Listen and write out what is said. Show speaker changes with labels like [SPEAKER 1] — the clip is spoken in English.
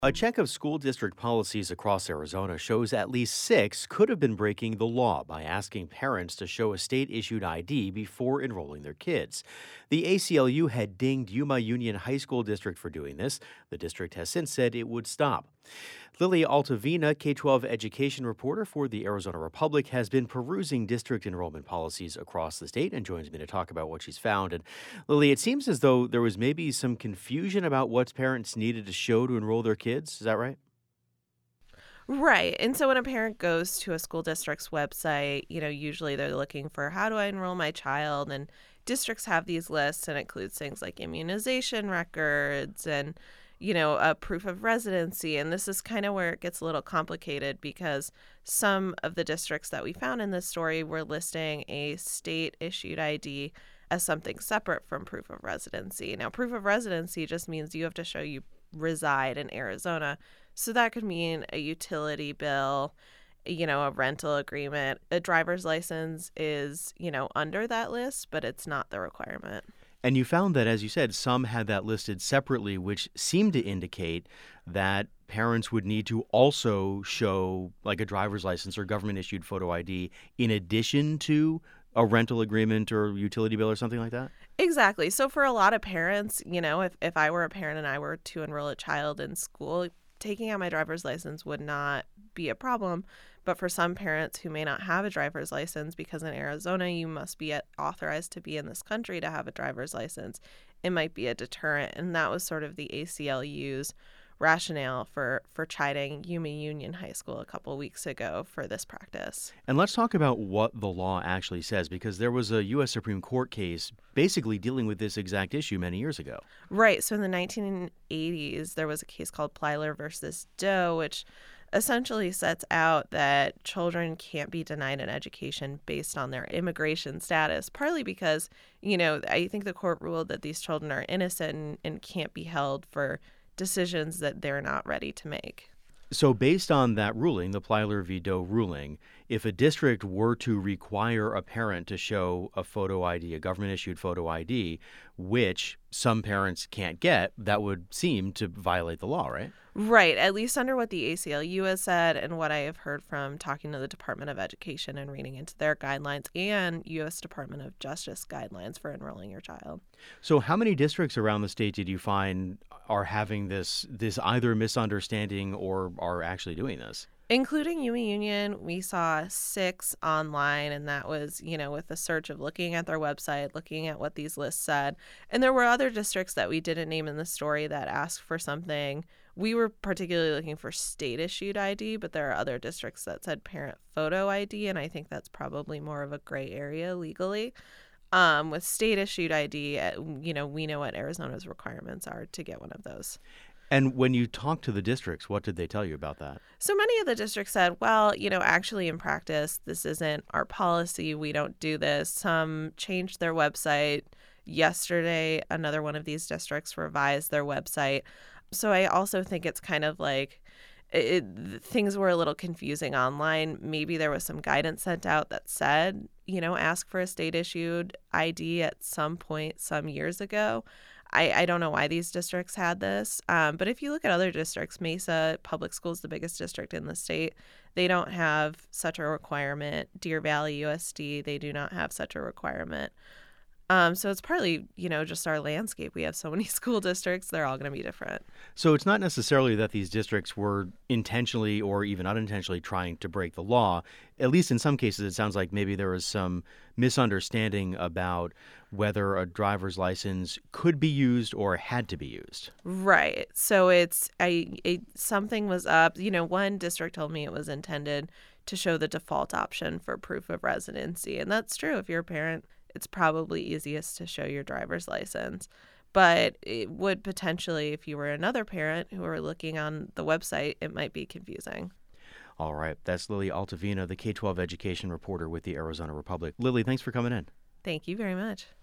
[SPEAKER 1] A check of school district policies across Arizona shows at least six could have been breaking the law by asking parents to show a state issued ID before enrolling their kids. The ACLU had dinged Yuma Union High School District for doing this. The district has since said it would stop. Lily Altavina, K 12 education reporter for the Arizona Republic, has been perusing district enrollment policies across the state and joins me to talk about what she's found. And Lily, it seems as though there was maybe some confusion about what parents needed to show to enroll their kids. Is that right?
[SPEAKER 2] Right. And so when a parent goes to a school district's website, usually they're looking for how do I enroll my child? And districts have these lists and includes things like immunization records and, a proof of residency. And this is kind of where it gets a little complicated because some of the districts that we found in this story were listing a state issued ID as something separate from proof of residency. Now, proof of residency just means you have to show you reside in Arizona. So that could mean a utility bill, a rental agreement. A driver's license is, under that list, but it's not the requirement.
[SPEAKER 1] And you found that, as you said, some had that listed separately, which seemed to indicate that parents would need to also show like a driver's license or government issued photo ID in addition to a rental agreement or utility bill or something like that?
[SPEAKER 2] Exactly. So for a lot of parents, if I were a parent and I were to enroll a child in school, taking out my driver's license would not be a problem. But for some parents who may not have a driver's license, because in Arizona you must be authorized to be in this country to have a driver's license, it might be a deterrent. And that was sort of the ACLU's rationale for chiding Yuma Union High School a couple weeks ago for this practice.
[SPEAKER 1] And let's talk about what the law actually says, because there was a U.S. Supreme Court case basically dealing with this exact issue many years ago.
[SPEAKER 2] Right. So in the 1980s, there was a case called Plyler versus Doe, which essentially sets out that children can't be denied an education based on their immigration status, partly because, I think the court ruled that these children are innocent and can't be held for decisions that they're not ready to make.
[SPEAKER 1] So based on that ruling, the Plyler v. Doe ruling, if a district were to require a parent to show a photo ID, a government-issued photo ID, which some parents can't get, that would seem to violate the law, right?
[SPEAKER 2] Right, at least under what the ACLU has said and what I have heard from talking to the Department of Education and reading into their guidelines and U.S. Department of Justice guidelines for enrolling your child.
[SPEAKER 1] So how many districts around the state did you find are having this either misunderstanding or are actually doing this?
[SPEAKER 2] Including Yuma Union, we saw 6 online, and that was, with the search of looking at their website, looking at what these lists said. And there were other districts that we didn't name in the story that asked for something. We were particularly looking for state-issued ID, but there are other districts that said parent photo ID, and I think that's probably more of a gray area legally. With state-issued ID, we know what Arizona's requirements are to get one of those.
[SPEAKER 1] And when you talked to the districts, what did they tell you about that?
[SPEAKER 2] So many of the districts said, well, actually in practice, this isn't our policy. We don't do this. Some changed their website. Yesterday, another one of these districts revised their website. So I also think it's kind of like things were a little confusing online. Maybe there was some guidance sent out that said, ask for a state-issued ID at some point some years ago. I don't know why these districts had this, but if you look at other districts, Mesa Public Schools, the biggest district in the state, they don't have such a requirement. Deer Valley USD, they do not have such a requirement. So it's partly, just our landscape. We have so many school districts, they're all going to be different.
[SPEAKER 1] So it's not necessarily that these districts were intentionally or even unintentionally trying to break the law. At least in some cases, it sounds like maybe there was some misunderstanding about whether a driver's license could be used or had to be used.
[SPEAKER 2] Right. So something was up. One district told me it was intended to show the default option for proof of residency. And that's true. If you're a parent, it's probably easiest to show your driver's license. But it would potentially, if you were another parent who were looking on the website, it might be confusing.
[SPEAKER 1] All right. That's Lily Altavina, the K-12 education reporter with the Arizona Republic. Lily, thanks for coming in.
[SPEAKER 2] Thank you very much.